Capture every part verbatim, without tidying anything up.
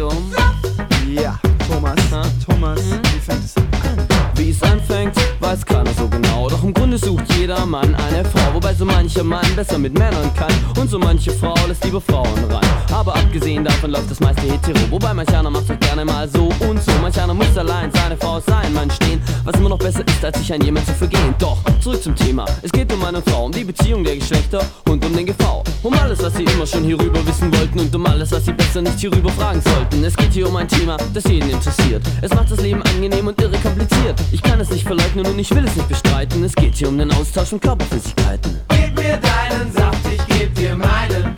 um. Ja, Thomas, Ha? Thomas, Hm? wie fängt es an? Wie es anfängt, weiß keiner so genau. Doch im Grunde sucht jeder Mann eine Frau. Wobei so mancher Mann besser mit Männern kann. Und so manche Frau lässt lieber Frauen rein. Aber abgesehen davon läuft das meiste hetero. Wobei manch einer macht doch gerne mal so und so. Manch einer muss allein seine Frau aus seinem Mann stehen. Was immer noch besser ist, als sich an jemand zu vergehen. Doch, zurück zum Thema. Es geht um Mann und Frau, um die Beziehung der Geschlechter und um den G V. Um alles, was sie immer schon hierüber wissen wollten. Und um alles, was sie besser nicht hierüber fragen sollten. Es geht hier um ein Thema, das jeden interessiert. Es macht das Leben angenehm und irre kompliziert. Ich kann es nicht verleugnen und ich will es nicht bestreiten. Es geht hier um den Austausch von Körperflüssigkeiten. Gib mir deinen Saft, ich geb dir meinen.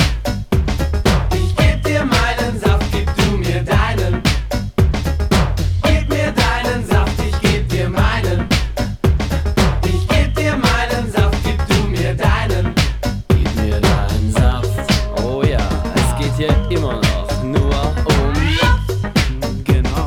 Ich geb dir meinen Saft, gib du mir deinen. Gib mir deinen Saft, ich geb dir meinen. Ich geb dir meinen Saft, gib du mir deinen. Gib mir deinen Saft. Oh ja, es geht hier immer noch nur um. Genau.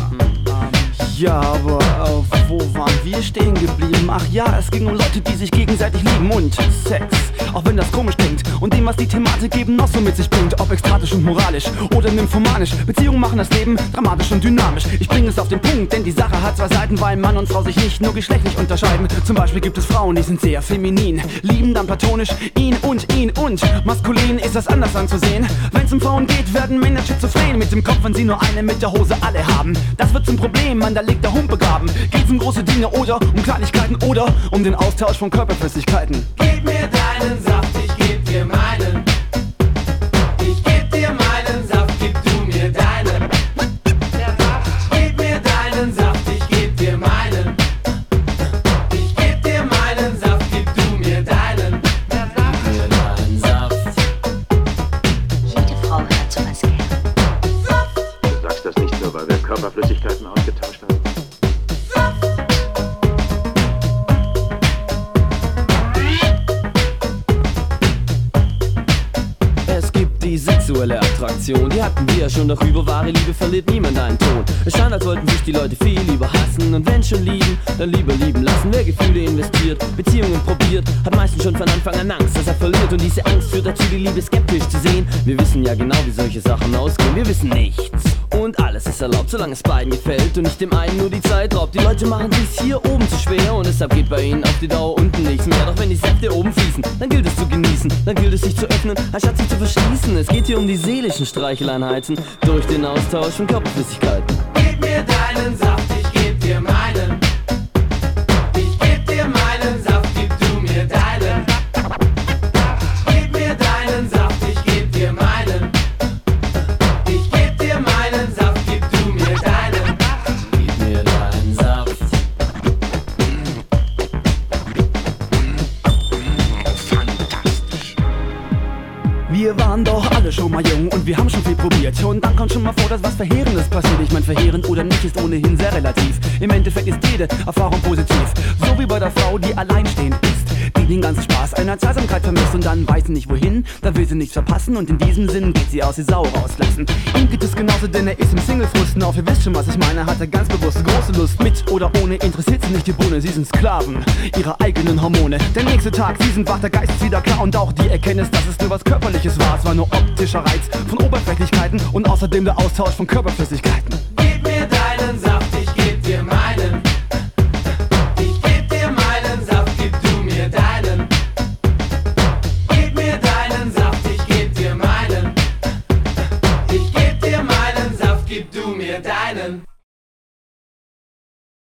Ja, aber äh, wo waren wir stehen geblieben? Ach ja, es ging um Leute, die sich gegenseitig lieben und Sex. Auch wenn das komisch klingt und dem, was die Thematik eben noch so mit sich bringt. Ob ekstatisch und moralisch oder nymphomanisch. Beziehungen machen das Leben dramatisch und dynamisch. Ich bringe es auf den Punkt, denn die Sache hat zwei Seiten, weil Mann und Frau sich nicht nur geschlechtlich unterscheiden. Zum Beispiel gibt es Frauen, die sind sehr feminin, lieben dann platonisch ihn und ihn und maskulin ist das anders anzusehen. Wenn's um Frauen geht, werden Männer schizophren mit dem Kopf, wenn sie nur eine mit der Hose alle haben. Das wird zum Problem, man, da liegt der Hund begraben. Geht's um große Dinge oder um Kleinigkeiten oder um den Austausch von Körperflüssigkeiten. Gib mir deinen Saft, ich geb dir meinen. Ich geb dir meinen Saft, gib du mir deinen. Gib mir deinen Saft, ich geb dir meinen. Ich geb dir meinen Saft, gib du mir deinen. Gib mir deinen Saft. Jede Frau hört sowas gern. Du sagst das nicht nur, weil wir Körperflüssigkeiten ausgetauscht haben. Es gibt die sexuelle Attraktion, die hatten wir ja schon, doch über wahre Liebe verliert niemand einen Ton. Es scheint, als wollten sich die Leute viel lieber hassen und wenn schon lieben, dann lieber lieben lassen. Wer Gefühle investiert, Beziehungen probiert, hat meistens schon von Anfang an Angst, dass er verliert und diese Angst führt dazu, die Liebe skeptisch zu sehen. Wir wissen ja genau, wie solche Sachen ausgehen, wir wissen nichts. Und alles ist erlaubt, solange es beiden gefällt und nicht dem einen nur die Zeit raubt. Die Leute machen sich's hier oben zu schwer und deshalb geht bei ihnen auf die Dauer unten nichts mehr. Doch wenn die Säfte oben fließen, dann gilt es zu genießen, dann gilt es sich zu öffnen, anstatt sich zu verschließen. Es geht hier um die seelischen Streicheleinheiten durch den Austausch von Körperflüssigkeiten. Gib mir deinen Saft, ich geb dir meinen. Ich geb dir meinen Saft, gib du mir deinen. Gib mir deinen Saft, ich geb dir meinen. Ich geb dir meinen Saft, gib du mir deinen. Gib mir deinen Saft. Wir waren doch alle schon mal jung und wir haben schon viel probiert. Und dann kommt schon mal vor, dass was Verheerendes passiert. Ich mein, verheerend oder nicht ist ohnehin sehr relativ. Im Endeffekt ist jede Erfahrung positiv. So wie bei der Frau, die alleinstehend ist, die den ganzen Spaß einer Zweisamkeit vermisst und dann weiß sie nicht wohin, dann will sie nichts verpassen und in diesem Sinn geht sie aus, die Sau rauslassen. Ihm geht es genauso, denn er ist im Single-Frusten. Auch ihr wisst schon, was ich meine, hat er ganz bewusst große Lust. Mit oder ohne interessiert sie nicht die Bohne, sie sind Sklaven ihrer eigenen Hormone. Der nächste Tag, sie sind wach, der Geist ist wieder klar und auch die Erkenntnis, dass es nur was Körperliches war. Es war nur optischer Reiz von Oberflächlichkeiten und außerdem der Austausch von Körperflüssigkeiten.